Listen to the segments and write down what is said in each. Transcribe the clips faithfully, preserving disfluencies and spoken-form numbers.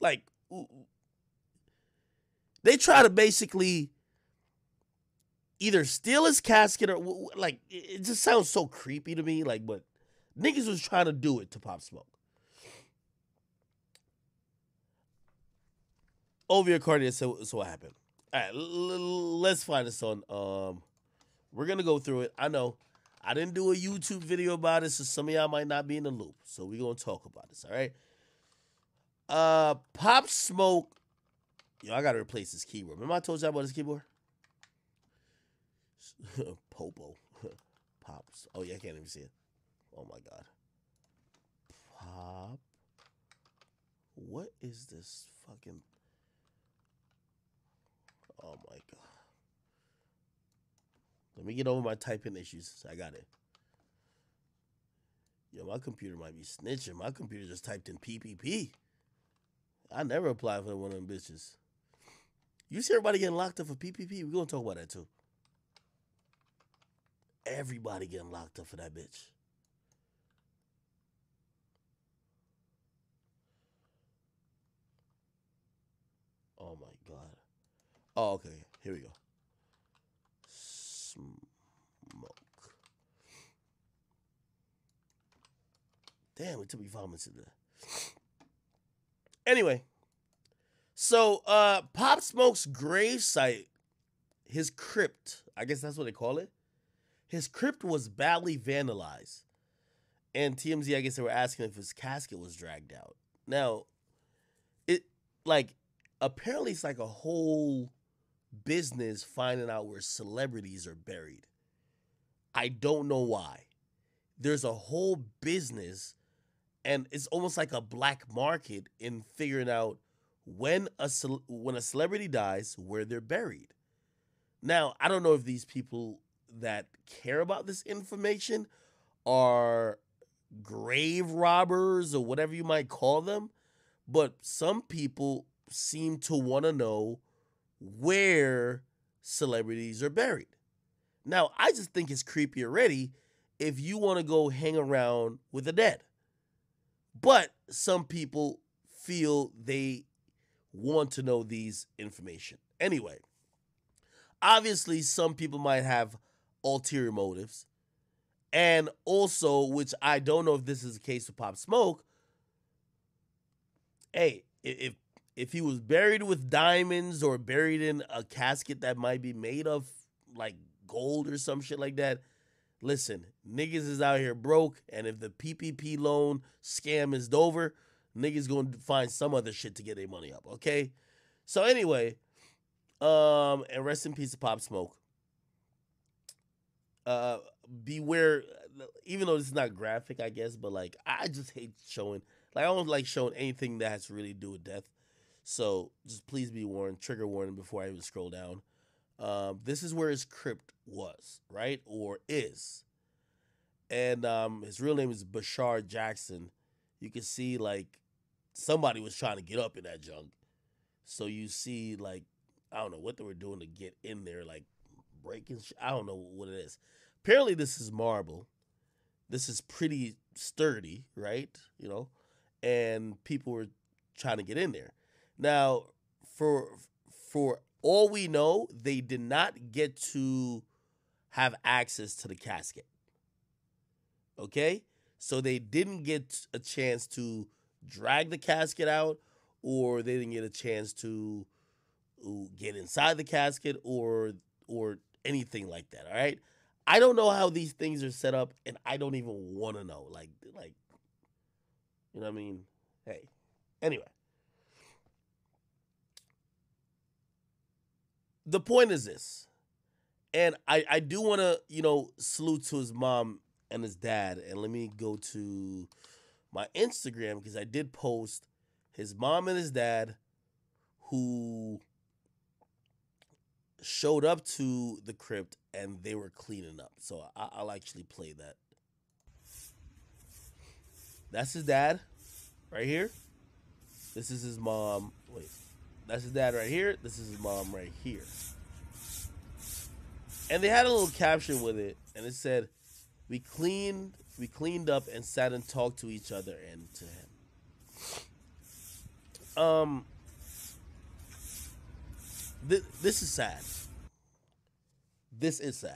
Like, they try to basically either steal his casket or, like, it just sounds so creepy to me. Like, but niggas was trying to do it to Pop Smoke. Over your cardiac, so, so what happened? All right, l- l- let's find this on. Um, we're gonna go through it. I know I didn't do a YouTube video about it, so some of y'all might not be in the loop. So we're gonna talk about this. All right. Uh, Pop Smoke. Yo, I gotta replace this keyboard. Remember I told y'all about this keyboard? Popo. Pops. Oh yeah, I can't even see it. Oh my god. Pop. What is this fucking? Oh my god. Let me get over my typing issues. I got it. Yo, my computer might be snitching. My computer just typed in P P P. I never applied for one of them bitches. You see everybody getting locked up for P P P? We're going to talk about that too. Everybody getting locked up for that bitch. Oh my god. Oh, okay. Here we go. Smoke. Damn, it took me five minutes to do that. Anyway. So, uh, Pop Smoke's gravesite, his crypt, I guess that's what they call it. His crypt was badly vandalized. And T M Z, I guess they were asking if his casket was dragged out. Now, it, like, apparently it's like a whole business finding out where celebrities are buried. I don't know why. There's a whole business, and it's almost like a black market in figuring out when a when a celebrity dies, where they're buried. Now, I don't know if these people that care about this information are grave robbers or whatever you might call them, but some people seem to want to know where celebrities are buried. Now, I just think it's creepy already if you want to go hang around with the dead. But some people feel they want to know these information. Anyway, obviously some people might have ulterior motives. And also, which I don't know if this is the case with Pop Smoke, hey, if if he was buried with diamonds or buried in a casket that might be made of like gold or some shit like that, listen, niggas is out here broke, and if the P P P loan scam is over, niggas gonna find some other shit to get their money up, okay? So anyway, um, and rest in peace to Pop Smoke. Uh, beware, even though this is not graphic, I guess, but like, I just hate showing, like, I don't like showing anything that has to really do with death. So just please be warned, trigger warning before I even scroll down. Um, this is where his crypt was, right? Or is. And um, his real name is Bashar Jackson. You can see, like, somebody was trying to get up in that junk. So you see, like, I don't know what they were doing to get in there, like, breaking shit. I don't know what it is. Apparently, this is marble. This is pretty sturdy, right? You know? And people were trying to get in there. Now, for for all we know, they did not get to have access to the casket. Okay? So they didn't get a chance to drag the casket out, or they didn't get a chance to get inside the casket, or or anything like that, all right? I don't know how these things are set up, and I don't even want to know. Like, like, you know what I mean? Hey, anyway. The point is this, and I, I do want to, you know, salute to his mom and his dad. And let me go to my Instagram, because I did post his mom and his dad who showed up to the crypt and they were cleaning up. So I, I'll actually play that. That's his dad right here. This is his mom. Wait. That's his dad right here. This is his mom right here. And they had a little caption with it, and it said, "We cleaned, we cleaned up and sat and talked to each other and to him." um, th- this is sad. This is sad.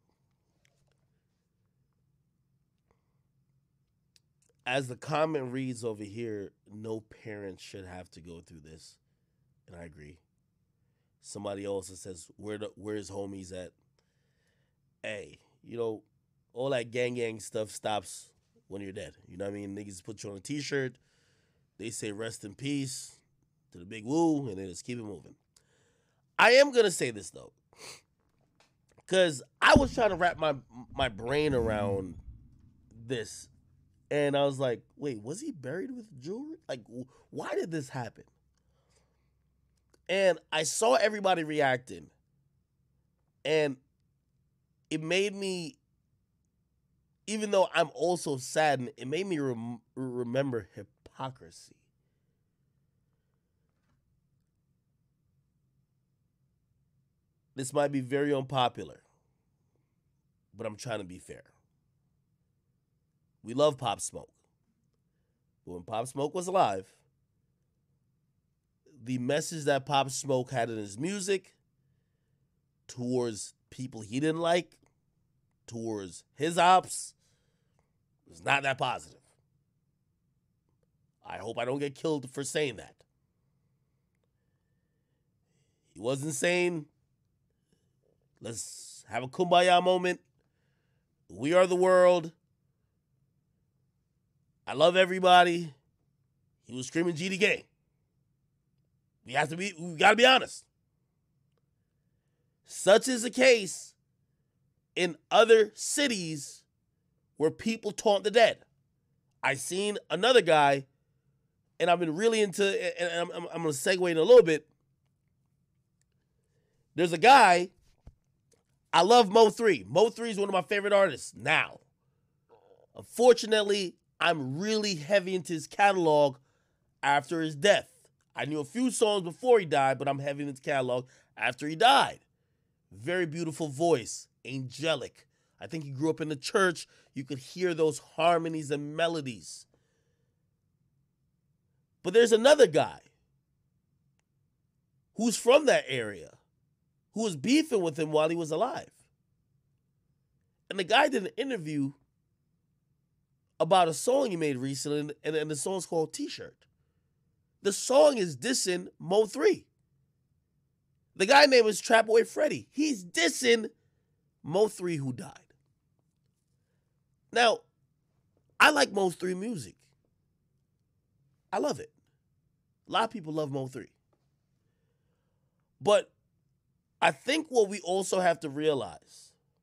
As the comment reads over here, no parent should have to go through this, and I agree. Somebody also says, "Where the where's homies at?" Hey, you know, all that gang gang stuff stops when you're dead. You know what I mean? Niggas put you on a T-shirt, they say "Rest in peace" to the big woo, and then just keep it moving. I am gonna say this though, because I was trying to wrap my my brain around this, and I was like, "Wait, was he buried with jewelry? Like, why did this happen?" And I saw everybody reacting, and it made me, even though I'm also saddened, it made me rem- remember hypocrisy. This might be very unpopular, but I'm trying to be fair. We love Pop Smoke. But when Pop Smoke was alive, the message that Pop Smoke had in his music towards people he didn't like, towards his ops, was not that positive. I hope I don't get killed for saying that. He wasn't saying, let's have a kumbaya moment. We are the world. I love everybody. He was screaming G D gang. We have to be, we gotta be honest. Such is the case in other cities where people taunt the dead. I seen another guy, and I've been really into, and I'm, I'm, I'm gonna segue in a little bit. There's a guy, I love Mo three. Mo three is one of my favorite artists now. Unfortunately, I'm really heavy into his catalog after his death. I knew a few songs before he died, but I'm heavy into his catalog after he died. Very beautiful voice, angelic. I think he grew up in the church. You could hear those harmonies and melodies. But there's another guy who's from that area who was beefing with him while he was alive. And the guy did an interview about a song he made recently, and, and the song's called T-Shirt. The song is dissing Mo three. The guy name is Trap Boy Freddy. He's dissing Mo three, who died. Now, I like Mo three music. I love it. A lot of people love Mo three. But I think what we also have to realize,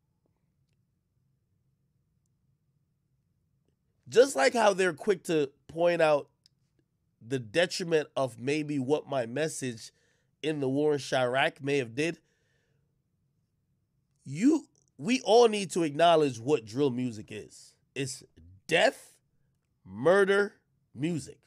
just like how they're quick to point out the detriment of maybe what my message in the war in Chiraq may have did, you we all need to acknowledge what drill music is. It's death, murder, music.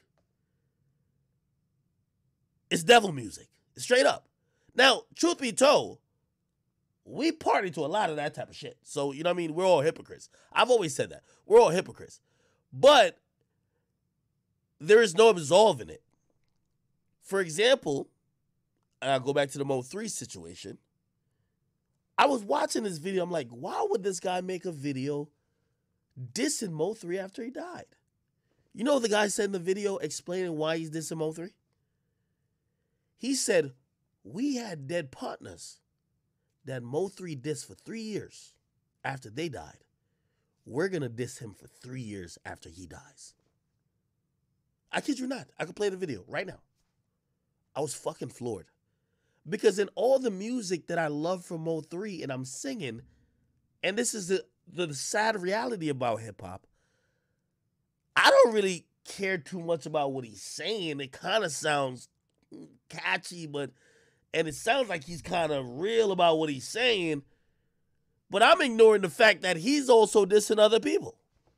It's devil music. Straight up. Now, truth be told, we party to a lot of that type of shit. So, you know what I mean? We're all hypocrites. I've always said that. We're all hypocrites. But there is no absolving it. For example, and I'll go back to the Mo three situation. I was watching this video. I'm like, why would this guy make a video dissing Mo three after he died? You know what the guy said in the video explaining why he's dissing Mo three? He said, we had dead partners that Mo three dissed for three years after they died. We're going to diss him for three years after he dies. I kid you not. I could play the video right now. I was fucking floored. Because in all the music that I love from Mo three and I'm singing, and this is the, the sad reality about hip-hop, I don't really care too much about what he's saying. It kind of sounds catchy, but and it sounds like he's kind of real about what he's saying, but I'm ignoring the fact that he's also dissing other people.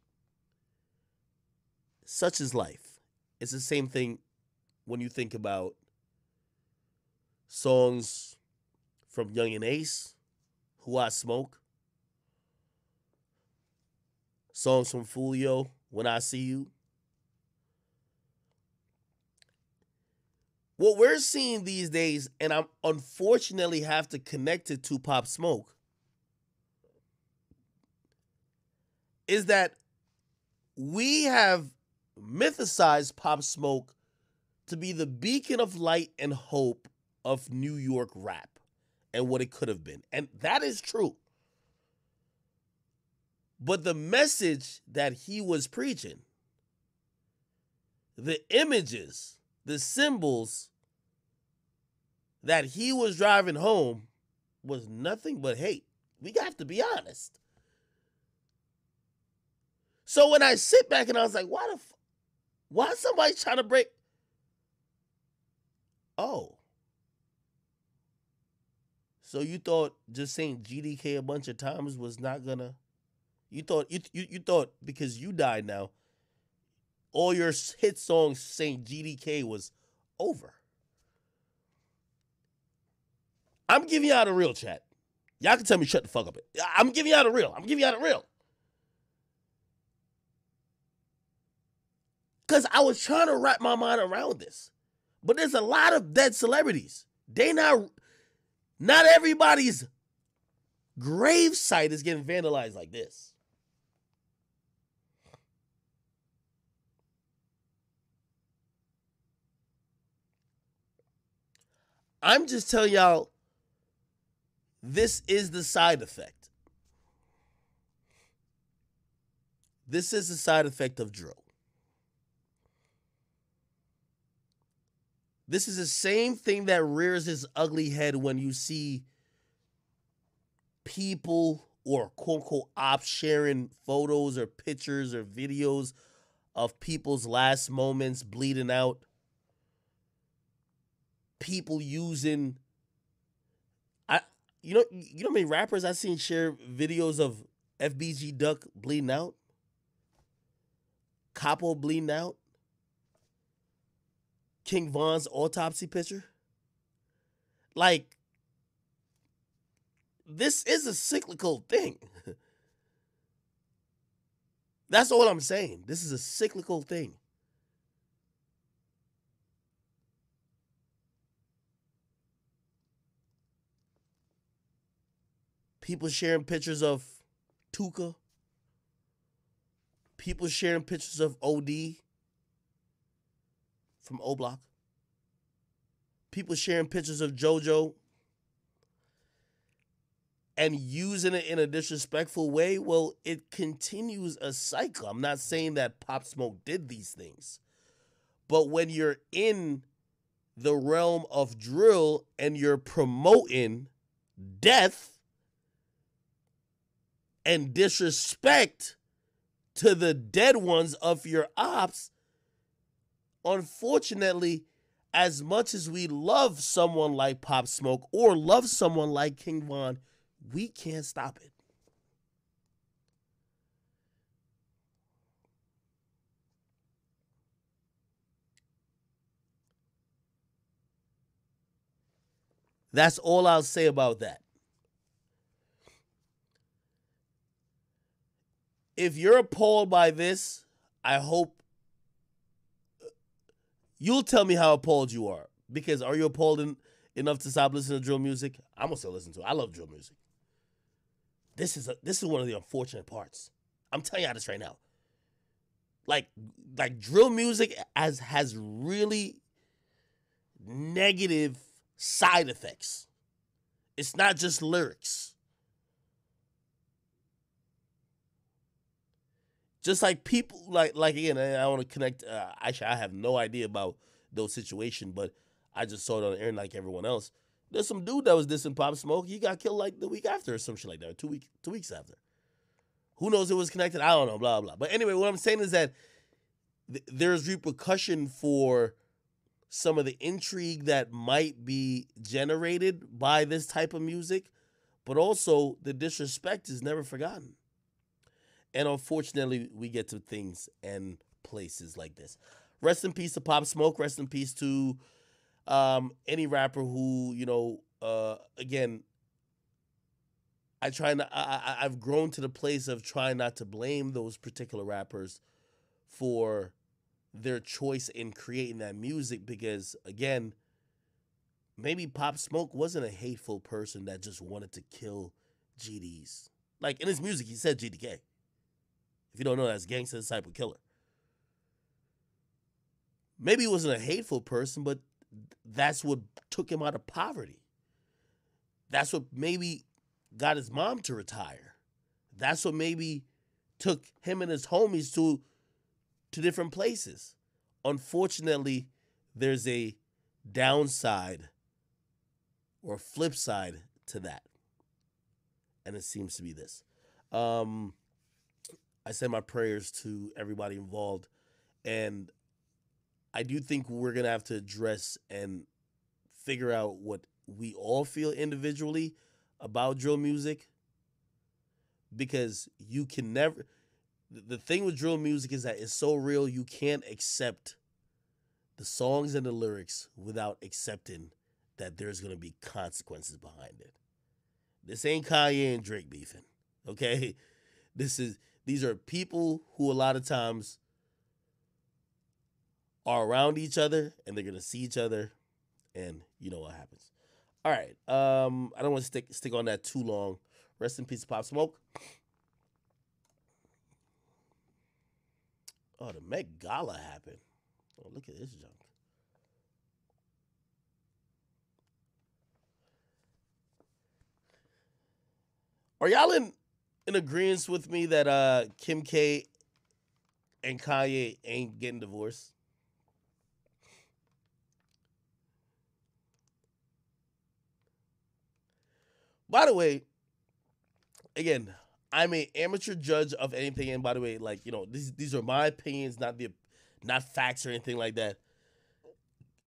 Such is life. It's the same thing when you think about songs from Young and Ace, Who I Smoke, songs from Foolio, When I See You. What we're seeing these days, and I'm unfortunately have to connect it to Pop Smoke, is that we have mythicized Pop Smoke to be the beacon of light and hope of New York rap and what it could have been. And that is true. But the message that he was preaching, the images, the symbols that he was driving home was nothing but hate. We have to be honest. So when I sit back and I was like, why the f- why is somebody trying to break? Oh. So you thought just saying G D K a bunch of times was not gonna, you thought you you, you thought because you died now, all your hit songs saying G D K was over. I'm giving y'all the real, chat. Y'all can tell me shut the fuck up. I'm giving y'all the real. I'm giving y'all the real. Because I was trying to wrap my mind around this. But there's a lot of dead celebrities. They not, not everybody's grave site is getting vandalized like this. I'm just telling y'all, this is the side effect. This is the side effect of drill. This is the same thing that rears its ugly head when you see people or quote unquote ops sharing photos or pictures or videos of people's last moments bleeding out. People using, I you know you know how many rappers I've seen share videos of F B G Duck bleeding out, Capo bleeding out, King Von's autopsy picture. Like, this is a cyclical thing. That's all I'm saying. This is a cyclical thing. People sharing pictures of Tuka. People sharing pictures of O D from O Block. People sharing pictures of JoJo and using it in a disrespectful way. Well, it continues a cycle. I'm not saying that Pop Smoke did these things. But when you're in the realm of drill and you're promoting death and disrespect to the dead ones of your ops, unfortunately, as much as we love someone like Pop Smoke or love someone like King Von, we can't stop it. That's all I'll say about that. If you're appalled by this, I hope you'll tell me how appalled you are. Because are you appalled in, enough to stop listening to drill music? I'm gonna still listen to it. I love drill music. This is a, this is one of the unfortunate parts. I'm telling you this right now. Like like drill music has has really negative side effects. It's not just lyrics. Just like people, like, like again, I want to connect. Uh, actually, I have no idea about those situations, but I just saw it on the air like everyone else. There's some dude that was dissing Pop Smoke. He got killed like the week after or some shit like that, or two week, two weeks after. Who knows? It was connected. I don't know. Blah blah. But anyway, what I'm saying is that th- there's repercussion for some of the intrigue that might be generated by this type of music, but also the disrespect is never forgotten. And unfortunately, we get to things and places like this. Rest in peace to Pop Smoke. Rest in peace to um, any rapper who, you know, uh, again, I try not, I, I, I've grown to the place of trying not to blame those particular rappers for their choice in creating that music because, again, maybe Pop Smoke wasn't a hateful person that just wanted to kill G Ds. Like in his music, he said G D K. If you don't know, that's Gangsta Disciple Killer. Maybe he wasn't a hateful person, but that's what took him out of poverty. That's what maybe got his mom to retire. That's what maybe took him and his homies to, to different places. Unfortunately, there's a downside or flip side to that. And it seems to be this. Um, I send my prayers to everybody involved. And I do think we're going to have to address and figure out what we all feel individually about drill music. Because you can never... The thing with drill music is that it's so real, you can't accept the songs and the lyrics without accepting that there's going to be consequences behind it. This ain't Kanye and Drake beefing, okay? This is these are people who a lot of times are around each other and they're going to see each other and you know what happens. All right, um, I don't want to stick stick on that too long. Rest in peace, Pop Smoke. Oh, the Met Gala happened. Oh, look at this junk. Are y'all in, in agreement with me that uh, Kim K and Kanye ain't getting divorced? By the way, again, I'm an amateur judge of anything. And by the way, like, you know, these these are my opinions, not the not facts or anything like that.